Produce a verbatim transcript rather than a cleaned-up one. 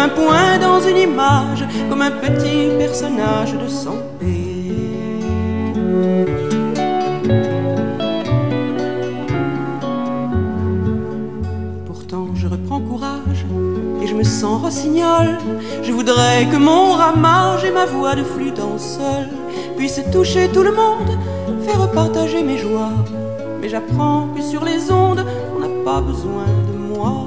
un point dans une image, comme un petit personnage de son pays. Je reprends courage et je me sens rossignol. Je voudrais que mon ramage et ma voix de flûte en sol puissent toucher tout le monde, faire partager mes joies. Mais j'apprends que sur les ondes, on n'a pas besoin de moi.